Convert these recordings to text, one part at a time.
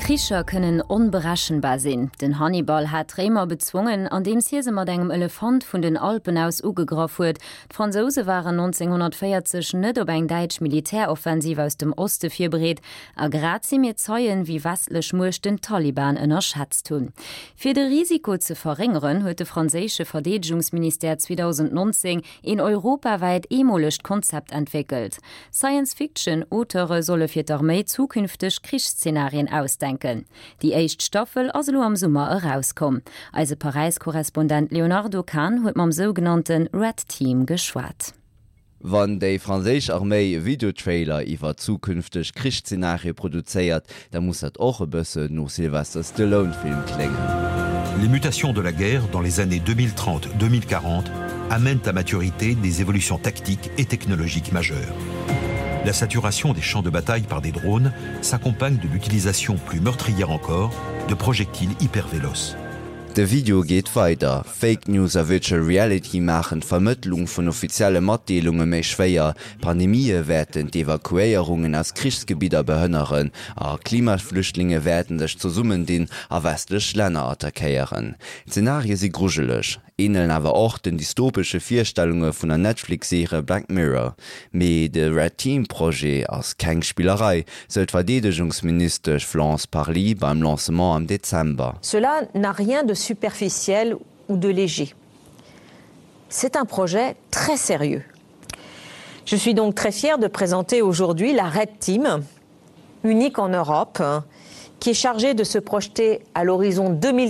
Kriecher können unberechenbar sein. Den Hannibal hat Römer bezwungen, an dem sie mit einem Elefant von den Alpen aus ugegrafen wird. Die Franzosen waren 1940 nicht auf eine deutsche Militäroffensive aus dem Osten vorbereitet, aber gerade sie mir zeugen, wie westlich Murch den Taliban unterschätzt tun. Für das Risiko zu verringern, hat das französische Verteidigungsministerium 2019 ein europaweit emoliges Konzept entwickelt. Science-Fiction-Autoren sollen für die Armee zukünftig Kriegsszenarien ausdenken. Die erste Staffel ist am Sommer herauskommen. Also Paris-Korrespondent Leonardo Kahn hat mit dem sogenannten Red Team geschwatzt. Wann die französische Armee Videotrailer über zukünftig Kriegsszenarien produziert, dann muss das auch ein bisschen nach Sylvester Stallone-Film klingen. Les mutations de la guerre dans les années 2030-2040 amènent à maturité des évolutions tactiques et technologiques majeures. La saturation des champs de bataille par des drones s'accompagne de l'utilisation plus meurtrière encore de projectiles hyper véloces. Das Video geht weiter. Fake News und Virtual Reality machen die Vermittlung von offiziellen Mitteilungen mehr schwer. Pandemien werden die Evakuierungen aus Kriegsgebieten behindern. Klimaflüchtlinge werden sich zusammen den westlichen Länder attackieren. Szenarien sind gruselig. Ähneln aber auch den dystopischen Vorstellungen von der Netflix-Serie Black Mirror. Mit dem Red Team-Projekt als keine Spielerei soll Verteidigungsminister Florence Parly beim Lancement im Dezember. Cela n'a rien de superficiel ou de léger. C'est un projet très sérieux. Je suis donc très fière de présenter aujourd'hui la Red Team, unique en Europe, qui est chargée de se projeter à l'horizon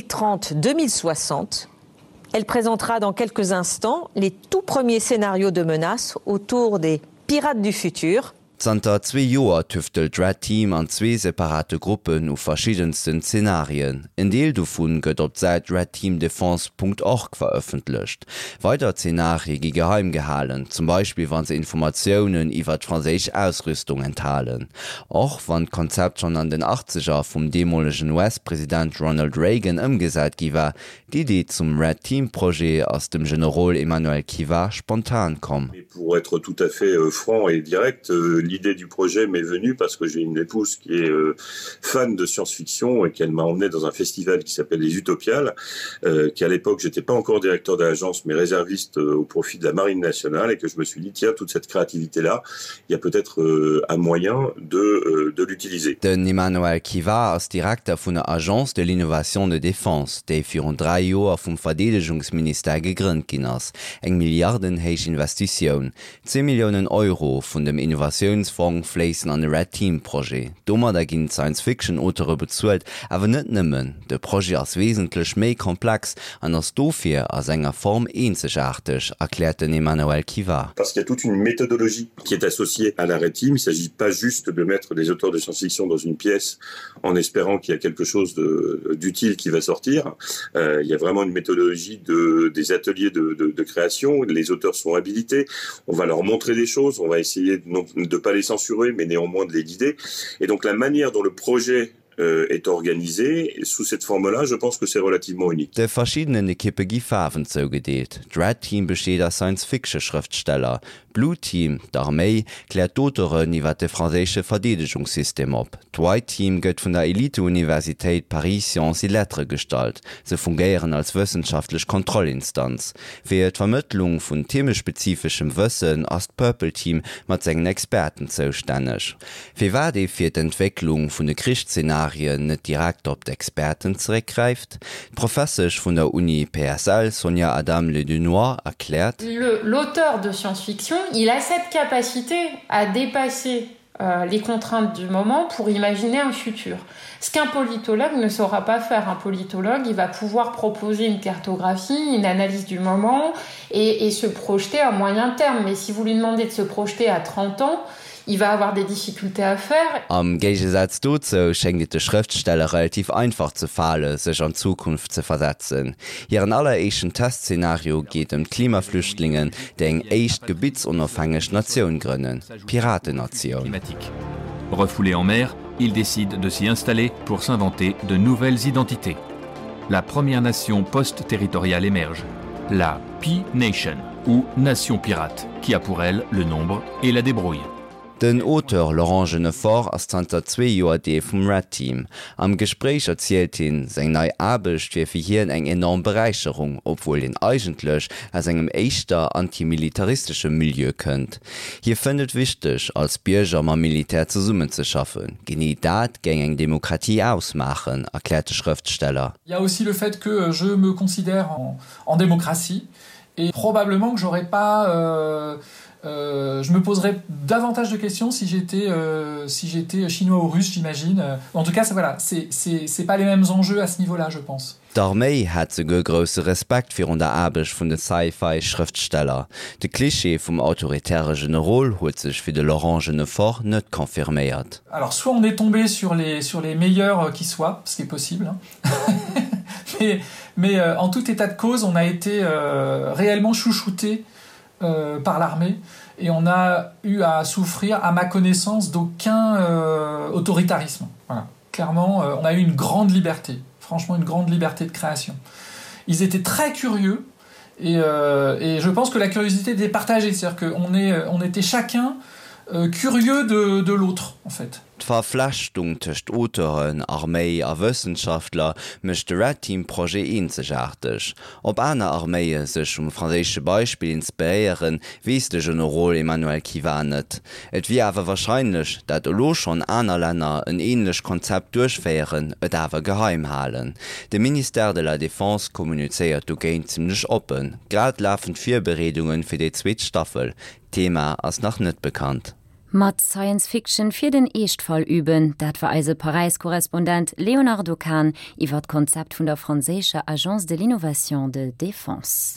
2030-2060. Elle présentera dans quelques instants les tout premiers scénarios de menaces autour des pirates du futur. Zanter 2 Joer tüftelt Red Team an 2 separate Gruppen auf verschiedensten Szenarien. Ein Deel davon gëtt op Seite redteamdefense.org veröffentlicht. Weiter Szenarien gi geheim gehalten, zum Beispiel wann se Informationen iwwer französische Ausrüstung enthalen. Auch wann Konzept schon an den 80er vom demolischen US-Präsident Ronald Reagan umgesetzt giwer, die Idee zum Red Team-Projekt aus dem General Emmanuel Kiva spontan kom. Pour être tout à fait franc et direct, l'idée du projet m'est venue parce que j'ai une épouse qui est fan de science-fiction et qu'elle m'a emmené dans un festival qui s'appelle les Utopiales, qu'à l'époque j'étais pas encore directeur d'agence mais réserviste au profit de la Marine nationale et que je me suis dit tiens toute cette créativité là il y a peut-être un moyen de l'utiliser. Den Emmanuel Kiva als Direktor von der Agence de l'Innovation de Défense, die für 3 Jahre vom Verteidigungsminister gegründet ist, eng milliardenhohe Investition, 10 Millionen Euro von dem Innovationsfonds fließen an das Red Team Projekt. Dommer da ginn Science-Fiction-Autoren bezuelt, aber nicht nimmen. Das Projekt ist wesentlich mehr komplex und ist dafür als enger Form einzigartig, erklärt Emmanuel Kiva. Parce qu'il y a toute une méthodologie qui est associée à la Red Team. Il ne s'agit pas juste de mettre des auteurs de science-fiction dans une pièce en espérant qu'il y a quelque chose d'utile qui va sortir. Il y a vraiment une méthodologie des ateliers de création. Les auteurs sont habilités. On va leur montrer des choses. On va essayer de ne pas les censurer, mais néanmoins de les guider. Et donc la manière dont le projet est organisé sous cette forme-là, je pense que c'est relativement unique. De verschiedenen Equipe gi Farben zugedeelt. Red Team besteht aus Science-Fiction-Schriftsteller. Blue Team, d'Armee, klärt d'Autoren iwwer de franzésische Verteidigungssystem op. White Team gëtt vun der Elite-Universität Paris Sciences et Lettres gestalt. Se fungieren als wissenschaftlich Kontrollinstanz. Fir d' Vermittlung vun themespezifischem Wëssen ass d' Purple Team mat segen Experten zoustänneg. Fir war de fir d'Entwicklung vun de Kriegsszenarien net direkt op d'Experten zurückgreift. Professorch vun der Uni PSL, Sonia Adam Ledunois, erklärt: L'auteur de science-fiction, il a cette capacité à dépasser les contraintes du moment pour imaginer un futur. Ce qu'un politologue ne saura pas faire. Un politologue, il va pouvoir proposer une cartographie, une analyse du moment et se projeter à moyen terme. Mais si vous lui demandez de se projeter à 30 ans, il va avoir des difficultés à faire. Am Gegensatz dazu schenkt de Schriftsteller relativ einfach zu fallen, sich an Zukunft zu versetzen. Ihren allerersten Testszenario geht Klimaflüchtlingen, die eng echt gebietsunabhängige Nation gründen, Piratennation. Refoulés en mer, ils décident de s'y installer pour s'inventer de nouvelles identités. La première nation post-territoriale émerge, la P-Nation, ou Nation pirate, qui a pour elle le nombre et la débrouille. Den Autor Laurent Genefort ass 2 Joer dee vum Red Team. Am Gespräch erzielt hin seg nei Abecht fir fir hien eng enorm Bereicherung, obwohl den eigentlech as engem éichter antimilitaristische Milieu kënnt. Hier fënnet wichtech als Bierger ma Militär ze summen ze schaffen. Geni dat geng eng Demokratie ausmachen, erklärte Schriftsteller. Il y a aussi le fait que je me considère en démocratie et probablement que j'aurais pas je me poserais davantage de questions si j'étais chinois ou russe, j'imagine. En tout cas, voilà, c'est pas les mêmes enjeux à ce niveau-là, je pense. D'Armee hat se go grosse Respekt fir an der Abeg vun de Sci-Fi-Schriftsteller. De Klischee vum autoritäre General huet sech fir de Laurent Genefort net konfirméiert. Alors, soit on est tombé sur les meilleurs qui soient, ce qui est possible, hein. mais en tout état de cause, on a été réellement chouchouté par l'armée et on a eu à souffrir, à ma connaissance, d'aucun autoritarisme. Voilà. Clairement, on a eu une grande liberté, franchement une grande liberté de création. Ils étaient très curieux et je pense que la curiosité était partagée, c'est-à-dire qu'on était chacun curieux de l'autre, en fait. D'Verflechtung tëcht Autoren, Armee a Wëssenschaftler mecht de Red Team Projekt inzegarteg. Ob aner Armeeie sech franzésche Beispiel inspiréieren, wies de General Emmanuel Kiwanet. Et wie awer wahrscheinlich, dat lo schon aner Länner een ähnlech Konzept durchfeieren, et awer geheim halen. De Ministère de la Défense kommuniceiert du géint ziemlich open. Grad lafen 4 Beredungen fir de Zweetstaffel. Thema ass noch net bekannt. Mat Science Fiction fir den Echtfall üben, dat war eise Paris-Korrespondent Leonardo Kahn iwwer d Konzept vun der franzésche Agence de l'Innovation de Défense.